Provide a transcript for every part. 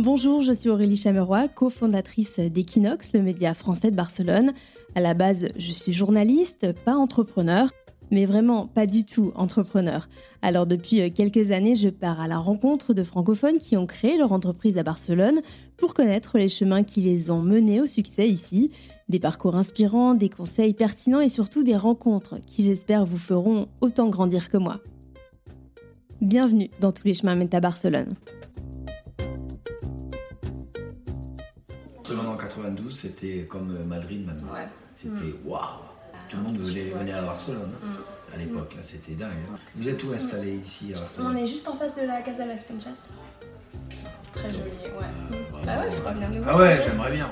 Bonjour, je suis Aurélie Chameroy, cofondatrice d'Equinox, le média français de Barcelone. À la base, je suis journaliste, pas entrepreneur, mais vraiment pas du tout entrepreneur. Alors depuis quelques années, je pars à la rencontre de francophones qui ont créé leur entreprise à Barcelone pour connaître les chemins qui les ont menés au succès ici. Des parcours inspirants, des conseils pertinents et surtout des rencontres qui, j'espère, vous feront autant grandir que moi. Bienvenue dans Tous les chemins mènent à Barcelone. Barcelone en 92, c'était comme Madrid maintenant. Ouais. C'était waouh! Tout le monde venait à Barcelone à l'époque, c'était dingue. Vous êtes où installé ici à Barcelone? On est juste en face de la Casa Las Conchas. Très joli, ouais. Bah ouais, il faudra venir nous voir. Ah ouais, j'aimerais bien.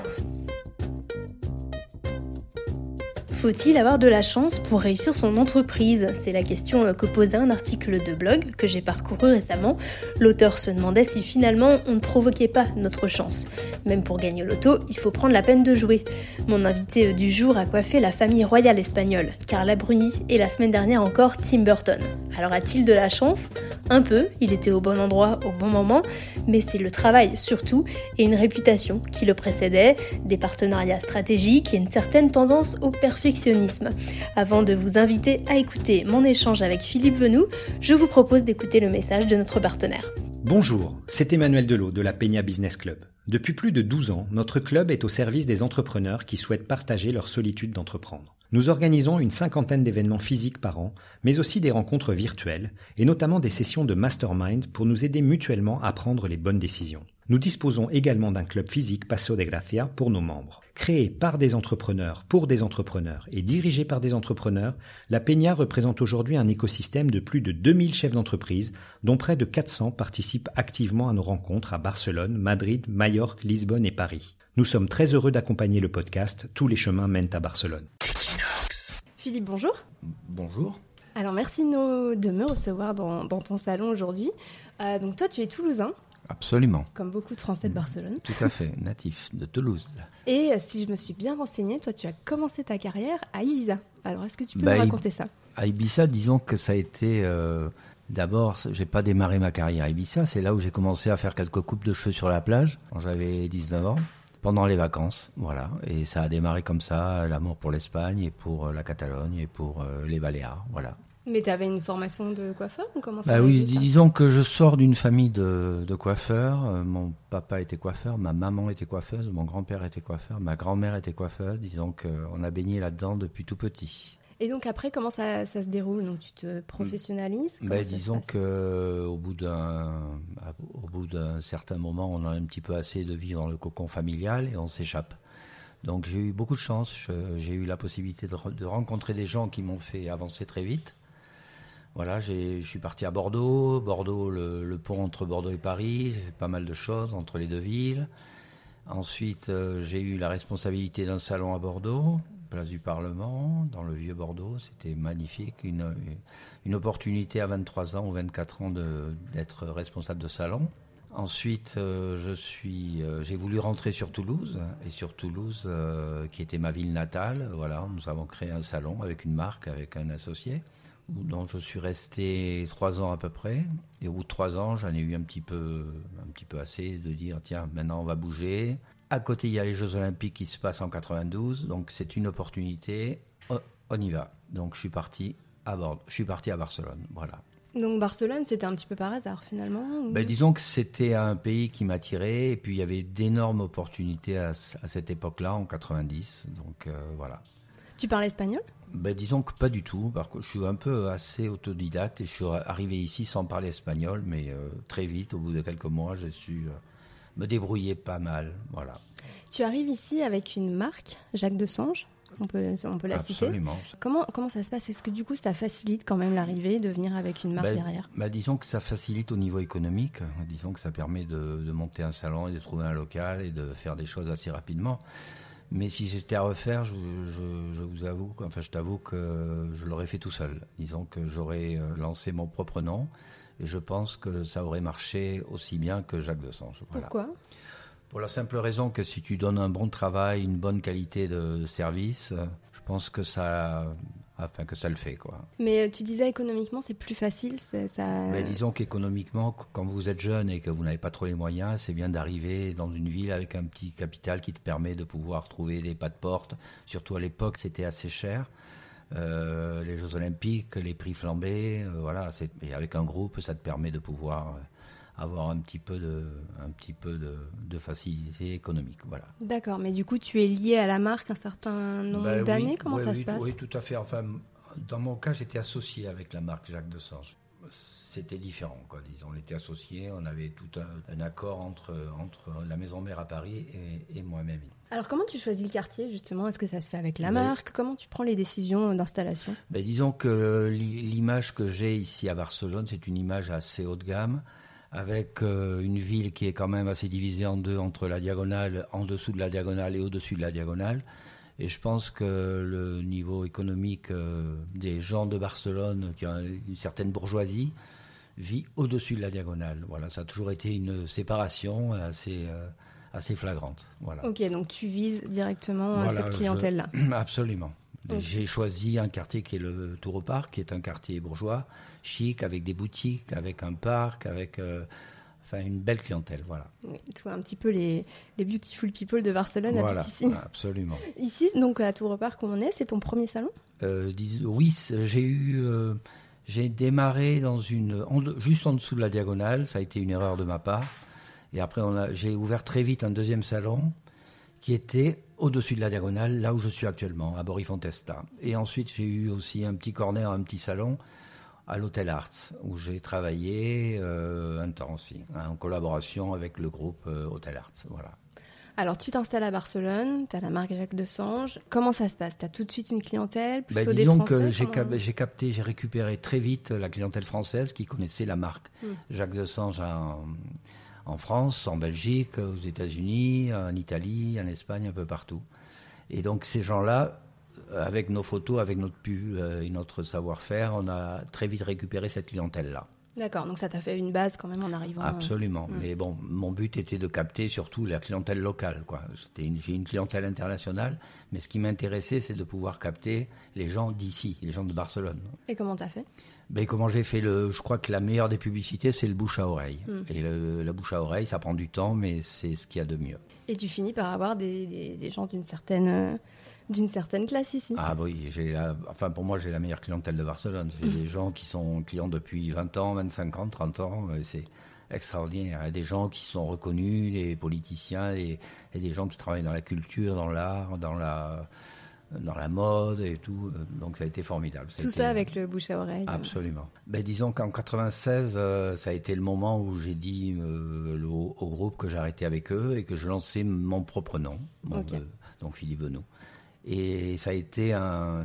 Faut-il avoir de la chance pour réussir son entreprise? C'est la question que posait un article de blog que j'ai parcouru récemment. L'auteur se demandait si finalement on ne provoquait pas notre chance. Même pour gagner au loto, il faut prendre la peine de jouer. Mon invité du jour a coiffé la famille royale espagnole, Carla Bruni, et la semaine dernière encore Tim Burton. Alors a-t-il de la chance? Un peu, il était au bon endroit au bon moment, mais c'est le travail surtout et une réputation qui le précédait, des partenariats stratégiques et une certaine tendance au perfectionnisme. Avant de vous inviter à écouter mon échange avec Philippe Venoux, je vous propose d'écouter le message de notre partenaire. Bonjour, c'est Emmanuel Delot de la Peña Business Club. Depuis plus de 12 ans, notre club est au service des entrepreneurs qui souhaitent partager leur solitude d'entreprendre. Nous organisons une 50aine d'événements physiques par an, mais aussi des rencontres virtuelles, et notamment des sessions de mastermind pour nous aider mutuellement à prendre les bonnes décisions. Nous disposons également d'un club physique Paseo de Gracia pour nos membres. Créé par des entrepreneurs, pour des entrepreneurs et dirigé par des entrepreneurs, la Peña représente aujourd'hui un écosystème de plus de 2000 chefs d'entreprise, dont près de 400 participent activement à nos rencontres à Barcelone, Madrid, Majorque, Lisbonne et Paris. Nous sommes très heureux d'accompagner le podcast Tous les chemins mènent à Barcelone. Philippe, bonjour. Bonjour. Alors merci de me recevoir dans ton salon aujourd'hui. Donc toi, tu es toulousain. Absolument. Comme beaucoup de Français de Barcelone. Tout à fait, natif de Toulouse. Et si je me suis bien renseignée, toi tu as commencé ta carrière à Ibiza. Alors est-ce que tu peux me raconter ça? À Ibiza, disons que ça a été... D'abord, j'ai pas démarré ma carrière à Ibiza, c'est là où j'ai commencé à faire quelques coupes de cheveux sur la plage, quand j'avais 19 ans, pendant les vacances, voilà. Et ça a démarré comme ça, l'amour pour l'Espagne et pour la Catalogne et pour les Baléares, voilà. Mais tu avais une formation de coiffeur ou comment ça Oui, disons que je sors d'une famille de coiffeurs. Mon papa était coiffeur, ma maman était coiffeuse, mon grand-père était coiffeur, ma grand-mère était coiffeuse. Disons qu'on a baigné là-dedans depuis tout petit. Et donc après, comment ça se déroule? Donc tu te professionnalises? Disons qu'au bout d'un certain moment, on a un petit peu assez de vivre dans le cocon familial et on s'échappe. Donc j'ai eu beaucoup de chance. J'ai eu la possibilité de rencontrer des gens qui m'ont fait avancer très vite. Voilà, je suis parti à Bordeaux, le pont entre Bordeaux et Paris, j'ai fait pas mal de choses entre les deux villes. Ensuite, j'ai eu la responsabilité d'un salon à Bordeaux, place du Parlement, dans le vieux Bordeaux, c'était magnifique, une opportunité à 23 ans ou 24 ans d'être responsable de salon. Ensuite, j'ai voulu rentrer sur Toulouse, et sur Toulouse, qui était ma ville natale, voilà, nous avons créé un salon avec une marque, avec un associé. Donc je suis resté 3 ans à peu près, et au bout de 3 ans, j'en ai eu un petit peu assez de dire tiens, maintenant on va bouger. À côté, il y a les Jeux Olympiques qui se passent en 92, donc c'est une opportunité, on y va. Donc je suis parti à Barcelone, voilà. Donc Barcelone, c'était un petit peu par hasard finalement ou... Disons que c'était un pays qui m'attirait, et puis il y avait d'énormes opportunités à cette époque-là, en 90, donc voilà. Tu parles espagnol? Disons que pas du tout. Par contre, je suis un peu assez autodidacte et je suis arrivé ici sans parler espagnol, mais très vite, au bout de quelques mois, j'ai su me débrouiller pas mal. Voilà. Tu arrives ici avec une marque, Jacques Desange, on peut la citer. Absolument. Comment ça se passe? Est-ce que du coup ça facilite quand même l'arrivée de venir avec une marque derrière? Disons que ça facilite au niveau économique. Disons que ça permet de monter un salon et de trouver un local et de faire des choses assez rapidement. Mais si c'était à refaire, je t'avoue que je l'aurais fait tout seul. Disons que j'aurais lancé mon propre nom et je pense que ça aurait marché aussi bien que Jacques Desange. Voilà. Pourquoi? Pour la simple raison que si tu donnes un bon travail, une bonne qualité de service, je pense que ça afin que ça le fait, quoi. Mais tu disais économiquement, c'est plus facile, Mais disons qu'économiquement, quand vous êtes jeune et que vous n'avez pas trop les moyens, c'est bien d'arriver dans une ville avec un petit capital qui te permet de pouvoir trouver des pas de porte. Surtout à l'époque, c'était assez cher. Les Jeux Olympiques, les prix flambés, voilà. Et avec un groupe, ça te permet de pouvoir avoir un petit peu de facilité économique, voilà. D'accord, mais du coup, tu es lié à la marque un certain nombre d'années, oui, comment ça se passe? Oui, tout à fait. Enfin, dans mon cas, j'étais associé avec la marque Jacques Desange. C'était différent, quoi. Disons, on était associés, on avait tout un accord entre la maison mère à Paris et moi-même. Alors, comment tu choisis le quartier, justement? Est-ce que ça se fait avec la marque? Comment tu prends les décisions d'installation? Disons que l'image que j'ai ici à Barcelone, c'est une image assez haut de gamme, avec une ville qui est quand même assez divisée en deux, entre la diagonale, en dessous de la diagonale et au-dessus de la diagonale. Et je pense que le niveau économique des gens de Barcelone, qui ont une certaine bourgeoisie, vit au-dessus de la diagonale. Voilà, ça a toujours été une séparation assez flagrante. Voilà. Ok, donc tu vises directement cette clientèle-là. Absolument. Okay. J'ai choisi un quartier qui est le Tour au Parc, qui est un quartier bourgeois, chic, avec des boutiques, avec un parc, avec une belle clientèle. Voilà. Oui, tu vois un petit peu les beautiful people de Barcelone habitent ici. Absolument. Ici, donc à Tour au Parc où on est, c'est ton premier salon? Oui, j'ai démarré juste en dessous de la diagonale. Ça a été une erreur de ma part. Et après, j'ai ouvert très vite un deuxième salon qui était au-dessus de la diagonale, là où je suis actuellement, à Bory-Fontesta. Et ensuite, j'ai eu aussi un petit corner, un petit salon à l'Hôtel Arts, où j'ai travaillé un temps aussi, en collaboration avec le groupe Hôtel Arts. Voilà. Alors, tu t'installes à Barcelone, tu as la marque Jacques Desange. Comment ça se passe? Tu as tout de suite une clientèle, plutôt des Français? Disons que j'ai récupéré très vite la clientèle française qui connaissait la marque Jacques Desange en France, en Belgique, aux États-Unis, en Italie, en Espagne, un peu partout. Et donc ces gens-là, avec nos photos, avec notre pub et notre savoir-faire, on a très vite récupéré cette clientèle-là. D'accord, donc ça t'a fait une base quand même en arrivant. Absolument, mais bon, mon but était de capter surtout la clientèle locale, quoi. J'ai une clientèle internationale, mais ce qui m'intéressait, c'est de pouvoir capter les gens d'ici, les gens de Barcelone. Et comment t'as fait? Comment j'ai fait je crois que la meilleure des publicités, c'est le bouche à oreille. Et la bouche à oreille, ça prend du temps, mais c'est ce qu'il y a de mieux. Et tu finis par avoir des gens d'une certaine classe ici. Ah oui, pour moi, j'ai la meilleure clientèle de Barcelone. J'ai des gens qui sont clients depuis 20 ans, 25 ans, 30 ans. C'est extraordinaire. Il y a des gens qui sont reconnus, des politiciens, et des gens qui travaillent dans la culture, dans l'art, dans la mode et tout. Donc ça a été formidable. Ça avec le bouche à oreille. Absolument. Disons qu'en 96, ça a été le moment où j'ai dit au groupe que j'arrêtais avec eux et que je lançais mon propre nom, donc Philippe Venoux. Et ça a été un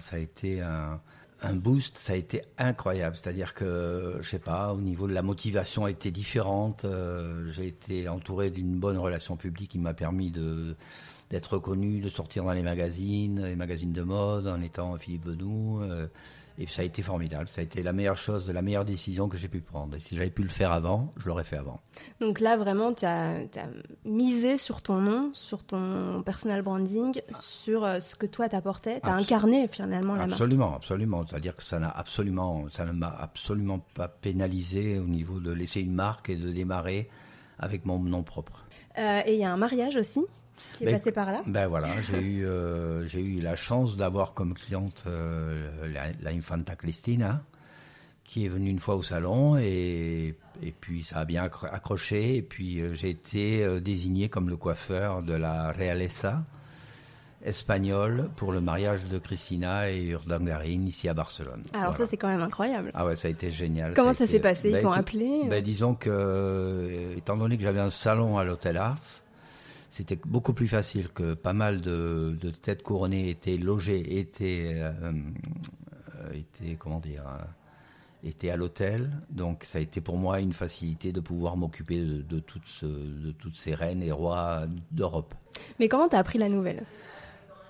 boost, ça a été incroyable. C'est-à-dire que, je sais pas, au niveau de la motivation a été différente. J'ai été entouré d'une bonne relation publique qui m'a permis d'être reconnu, de sortir dans les magazines de mode en étant Philippe Venoux. Et ça a été formidable. Ça a été la meilleure décision que j'ai pu prendre. Et si j'avais pu le faire avant, je l'aurais fait avant. Donc là, vraiment, tu as misé sur ton nom, sur ton personal branding, sur ce que toi t'apportais. Tu as incarné finalement la marque. Absolument. C'est-à-dire que ça ne m'a absolument pas pénalisé au niveau de laisser une marque et de démarrer avec mon nom propre. Et il y a un mariage aussi qui est passé par là. Voilà, j'ai eu la chance d'avoir comme cliente la Infanta Cristina, qui est venue une fois au salon et puis ça a bien accroché. Et puis j'ai été désigné comme le coiffeur de la Realeza espagnole pour le mariage de Cristina et Urdangarin ici à Barcelone. Alors ça, c'est quand même incroyable. Ah ouais, ça a été génial. Comment ça s'est passé? Ils t'ont appelé? Disons que, étant donné que j'avais un salon à l'Hôtel Arts, c'était beaucoup plus facile, que pas mal de têtes couronnées étaient logées, étaient à l'hôtel. Donc ça a été pour moi une facilité de pouvoir m'occuper de toutes ces reines et rois d'Europe. Mais comment t'as appris la nouvelle?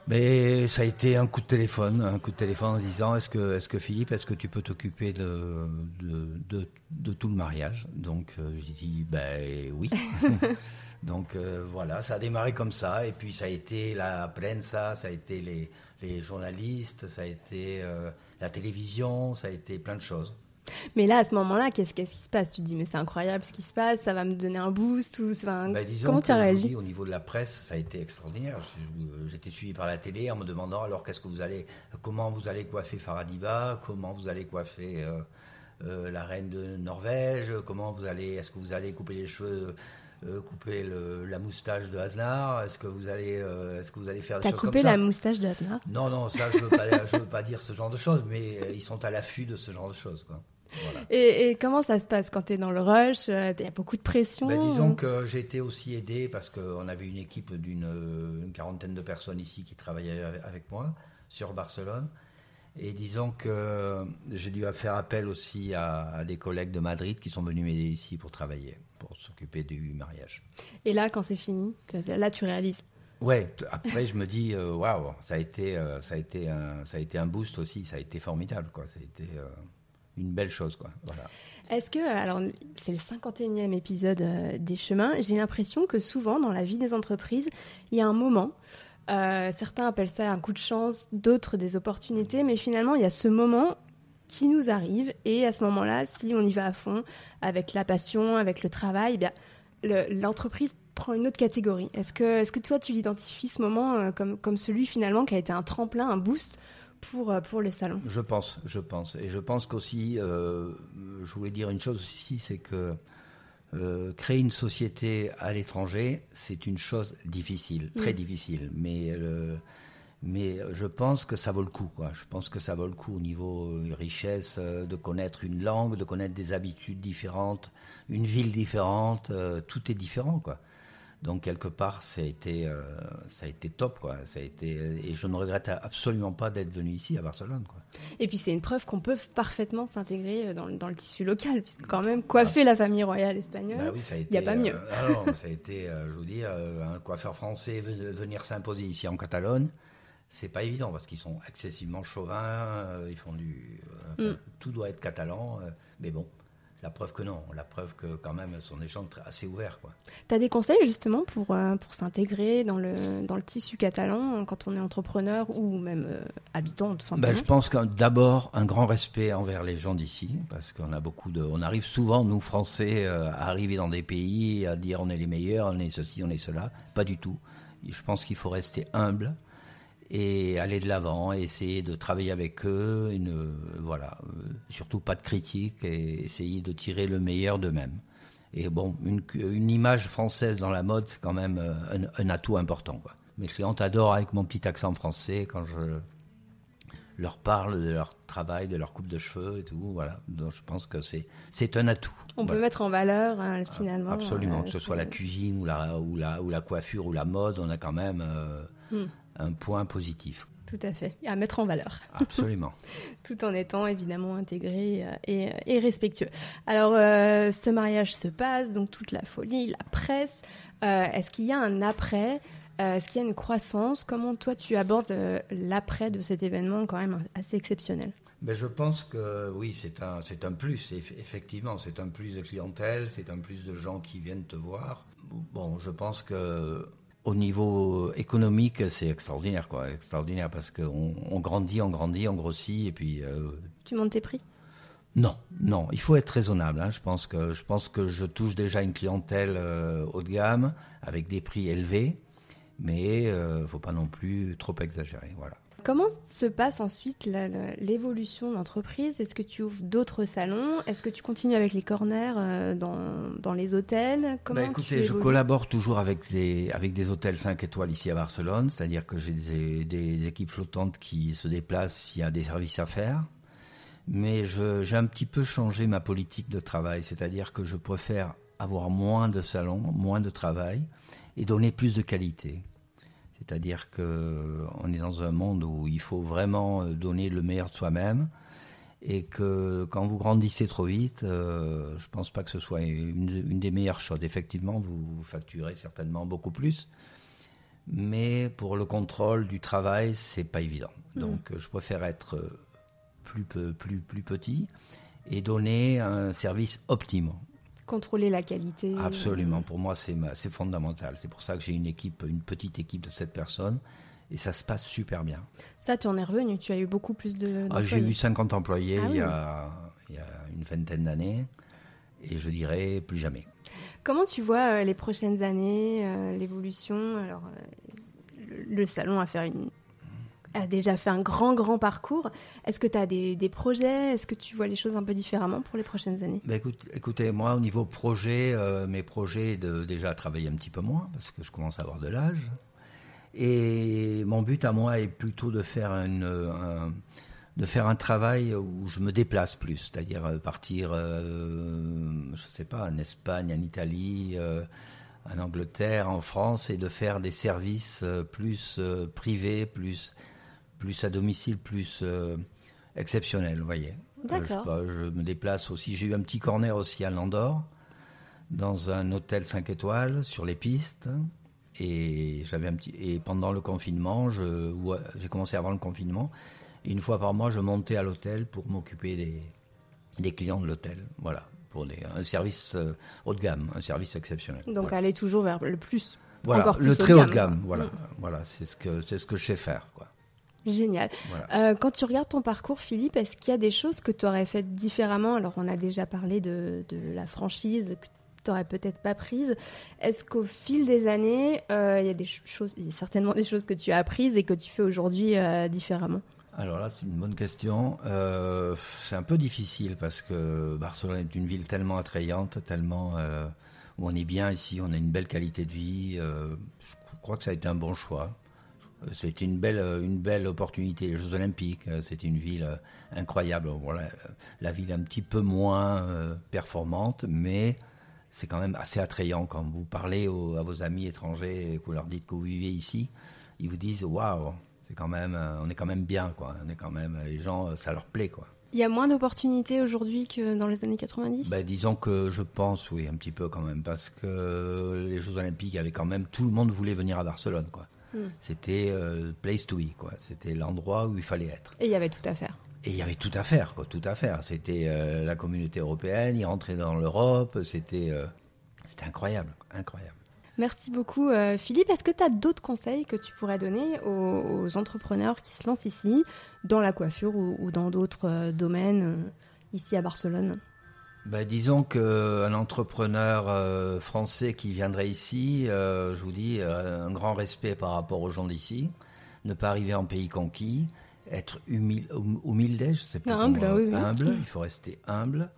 Mais ça a été un coup de téléphone en disant est-ce que Philippe, est-ce que tu peux t'occuper de tout le mariage? Donc j'ai dit oui. Donc voilà, ça a démarré comme ça, et puis ça a été la prensa, ça a été les journalistes, ça a été la télévision, ça a été plein de choses. Mais là, à ce moment-là, qu'est-ce qui se passe? Tu te dis, mais c'est incroyable ce qui se passe, ça va me donner un boost ou... Comment tu as réagi? Au niveau de la presse, ça a été extraordinaire. J'étais suivi par la télé en me demandant alors comment vous allez coiffer Faradiba, comment vous allez coiffer la reine de Norvège, est-ce que vous allez couper les cheveux, couper la moustache de Aznar, est-ce que vous allez faire des choses comme ça? T'as coupé la moustache de Aznar? Non, ça je veux pas dire ce genre de choses, mais ils sont à l'affût de ce genre de choses, quoi. Voilà. Et comment ça se passe quand tu es dans le rush? Il y a beaucoup de pression? Disons que j'ai été aussi aidé parce qu'on avait une équipe d'une quarantaine de personnes ici qui travaillaient avec moi sur Barcelone. Et disons que j'ai dû faire appel aussi à des collègues de Madrid qui sont venus m'aider ici pour travailler, pour s'occuper du mariage. Et là, quand c'est fini, là tu réalises? Ouais, après je me dis, waouh, ça a été un boost aussi, ça a été formidable, quoi. Ça a été une belle chose, quoi. Voilà. Est-ce que, alors c'est le 51e épisode des Chemins, j'ai l'impression que souvent dans la vie des entreprises, il y a un moment, certains appellent ça un coup de chance, d'autres des opportunités, mais finalement il y a ce moment qui nous arrive, et à ce moment-là, si on y va à fond, avec la passion, avec le travail, eh bien, l'entreprise prend une autre catégorie. Est-ce que toi tu l'identifies ce moment comme celui finalement qui a été un tremplin, un boost pour les salons? Je pense. Et je pense qu'aussi, je voulais dire une chose aussi, c'est que créer une société à l'étranger, c'est une chose difficile, très difficile. Mais je pense que ça vaut le coup, quoi. Je pense que ça vaut le coup au niveau richesse, de connaître une langue, de connaître des habitudes différentes, une ville différente, tout est différent, quoi. Donc quelque part, ça a été top, quoi. Et je ne regrette absolument pas d'être venu ici à Barcelone, quoi. Et puis c'est une preuve qu'on peut parfaitement s'intégrer dans le tissu local, puisque quand même coiffer la famille royale espagnole, il n'y a pas mieux. Ça a été, je vous dis, un coiffeur français venir s'imposer ici en Catalogne, c'est pas évident parce qu'ils sont excessivement chauvins, ils font tout doit être catalan, mais bon. La preuve que non, la preuve que quand même ce sont des gens assez ouverts, quoi. Tu as des conseils justement pour s'intégrer dans le tissu catalan quand on est entrepreneur ou même habitant tout simplement? Je pense que d'abord un grand respect envers les gens d'ici, parce qu'on a on arrive souvent, nous Français, à arriver dans des pays, à dire on est les meilleurs, on est ceci, on est cela. Pas du tout. Je pense qu'il faut rester humble et aller de l'avant, et essayer de travailler avec eux, surtout pas de critique, et essayer de tirer le meilleur d'eux-mêmes. Et bon, une image française dans la mode, c'est quand même un atout important, quoi. Mes clientes adorent avec mon petit accent français quand je leur parle de leur travail, de leur coupe de cheveux et tout, voilà. Donc je pense que c'est un atout. On peut mettre en valeur finalement. Absolument, que ce soit la cuisine ou la coiffure ou la mode, on a quand même un point positif. Tout à fait, à mettre en valeur. Absolument. Tout en étant évidemment intégré et respectueux. Alors, ce mariage se passe, donc toute la folie, la presse. Est-ce qu'il y a un après? Est-ce qu'il y a une croissance? Comment toi tu abordes l'après de cet événement quand même assez exceptionnel? Je pense que oui, c'est un plus. Effectivement, c'est un plus de clientèle, c'est un plus de gens qui viennent te voir. Bon, je pense que au niveau économique, c'est extraordinaire, quoi. Extraordinaire parce qu'on grandit, on grossit, et puis... Tu montes tes prix? Non, il faut être raisonnable, hein. Je pense que je touche déjà une clientèle haut de gamme, avec des prix élevés, mais il ne faut pas non plus trop exagérer, voilà. Comment se passe ensuite l'évolution de l'entreprise? Est-ce que tu ouvres d'autres salons? Est-ce que tu continues avec les corners dans les hôtels? Écoutez, je collabore toujours avec des hôtels 5 étoiles ici à Barcelone, c'est-à-dire que j'ai des équipes flottantes qui se déplacent s'il y a des services à faire. Mais j'ai un petit peu changé ma politique de travail, c'est-à-dire que je préfère avoir moins de salons, moins de travail et donner plus de qualité. C'est-à-dire qu'on est dans un monde où il faut vraiment donner le meilleur de soi-même, et que quand vous grandissez trop vite, je ne pense pas que ce soit une des meilleures choses. Effectivement, vous facturez certainement beaucoup plus, mais pour le contrôle du travail, c'est pas évident. Donc je préfère être plus petit et donner un service optimum. Contrôler la qualité. Absolument, pour moi c'est fondamental. C'est pour ça que j'ai une petite équipe de 7 personnes et ça se passe super bien. Ça, tu en es revenu, tu as eu beaucoup plus d'employés. J'ai eu 50 employés il y a une vingtaine d'années et je dirais plus jamais. Comment tu vois les prochaines années, l'évolution? Alors, le salon a déjà fait un grand parcours. Est-ce que tu as des projets? Est-ce que tu vois les choses un peu différemment pour les prochaines années? Écoutez, moi, au niveau projet, mes projets déjà travailler un petit peu moins parce que je commence à avoir de l'âge. Et mon but à moi est plutôt de faire un travail où je me déplace plus, c'est-à-dire partir, je sais pas, en Espagne, en Italie, en Angleterre, en France, et de faire des services plus privés, plus à domicile, plus exceptionnels, vous voyez. D'accord. Je me déplace aussi. J'ai eu un petit corner aussi à Landor, dans un hôtel 5 étoiles, sur les pistes. Et pendant le confinement, j'ai commencé avant le confinement. Et une fois par mois, je montais à l'hôtel pour m'occuper des clients de l'hôtel. Voilà, pour un service haut de gamme, un service exceptionnel. Donc aller toujours vers le plus, voilà, encore plus le très haut de gamme. Quoi. Voilà, c'est ce que je sais faire, quoi. Génial. Voilà. Quand tu regardes ton parcours, Philippe, est-ce qu'il y a des choses que tu aurais faites différemment? Alors, on a déjà parlé de la franchise que tu n'aurais peut-être pas prise. Est-ce qu'au fil des années, il y a certainement des choses que tu as apprises et que tu fais aujourd'hui différemment? Alors là, c'est une bonne question. C'est un peu difficile parce que Barcelone est une ville tellement attrayante, tellement où on est bien ici, on a une belle qualité de vie. Je crois que ça a été un bon choix. C'était une belle opportunité. Les Jeux Olympiques, c'était une ville incroyable. Voilà, la ville un petit peu moins performante, mais c'est quand même assez attrayant quand vous parlez à vos amis étrangers et que vous leur dites que vous vivez ici. Ils vous disent waouh, on est quand même bien, quoi. Les gens, ça leur plaît, quoi. Il y a moins d'opportunités aujourd'hui que dans les années 90 ? Disons que je pense, oui, un petit peu quand même, parce que les Jeux Olympiques avaient quand même, tout le monde voulait venir à Barcelone, quoi. C'était place to be, quoi. C'était l'endroit où il fallait être. Et il y avait tout à faire. Et il y avait tout à faire, quoi, tout à faire. C'était la communauté européenne, ils rentraient dans l'Europe, c'était incroyable, incroyable. Merci beaucoup Philippe. Est-ce que tu as d'autres conseils que tu pourrais donner aux entrepreneurs qui se lancent ici, dans la coiffure ou dans d'autres domaines ici à Barcelone ? Disons qu'un entrepreneur français qui viendrait ici, je vous dis, un grand respect par rapport aux gens d'ici, ne pas arriver en pays conquis, être humilde, je sais pas humble, comment, oui. Humble, il faut rester humble.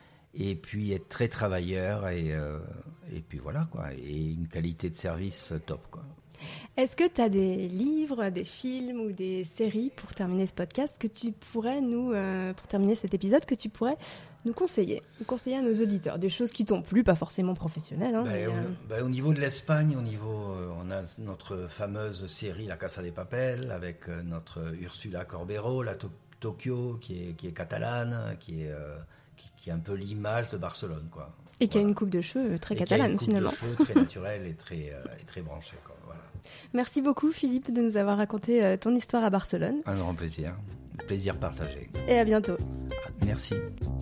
Et puis être très travailleur et puis voilà, quoi, et une qualité de service top, quoi. Est-ce que tu as des livres, des films ou des séries pour terminer ce podcast que tu pourrais pour terminer cet épisode, que tu pourrais nous conseiller à nos auditeurs, des choses qui t'ont plu, pas forcément professionnelles. Au niveau de l'Espagne, on a notre fameuse série La Casa de Papel avec notre Ursula Corbero, la Tokyo qui est catalane, qui est un peu l'image de Barcelone, quoi. Et qui a une coupe de cheveux très catalane, finalement. Qui a une coupe de cheveux très naturelle et très branchée, quoi. Voilà. Merci beaucoup, Philippe, de nous avoir raconté ton histoire à Barcelone. Un grand plaisir. Plaisir partagé. Et à bientôt. Merci.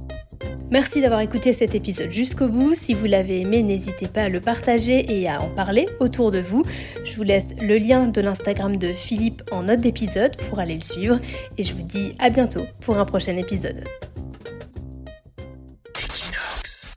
Merci d'avoir écouté cet épisode jusqu'au bout. Si vous l'avez aimé, n'hésitez pas à le partager et à en parler autour de vous. Je vous laisse le lien de l'Instagram de Philippe en note d'épisode pour aller le suivre. Et je vous dis à bientôt pour un prochain épisode.